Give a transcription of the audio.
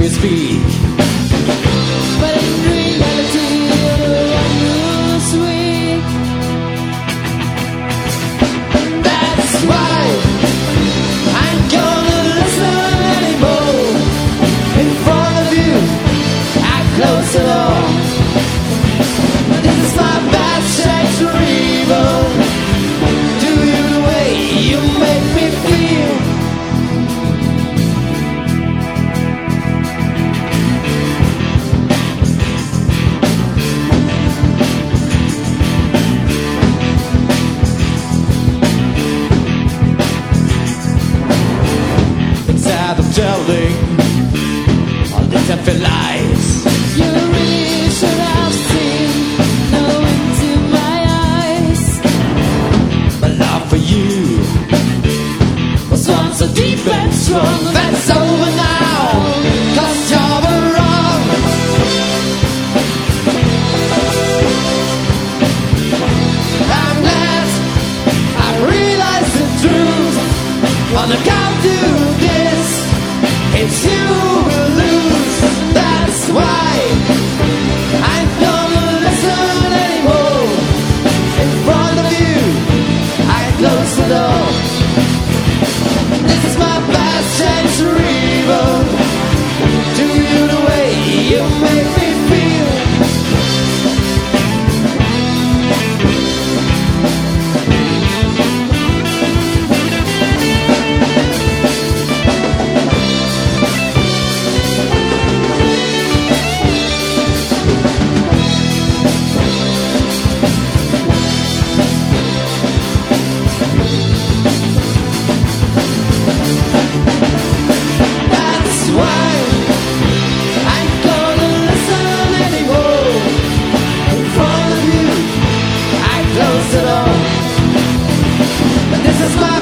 we speak. But in reality, I'm this weak. That's why I ain't gonna listen anymore. In front of you, I close the door. This is my best chance to evil. Do you the way you make me feel? Instead of telling all these empty lies, you really should have seen, know into my eyes. My love for you was once so deep and strong. That's over now, 'cause you're wrong. I'm glad I realized the truth. On the count to this, it's you who lose. That's why I ain't gonna listen anymore. In front of you, I close the door. This is my best chance to evil. Do you the way you make me feel? That's why I ain't gonna listen anymore. In front of you, I close the door. This is my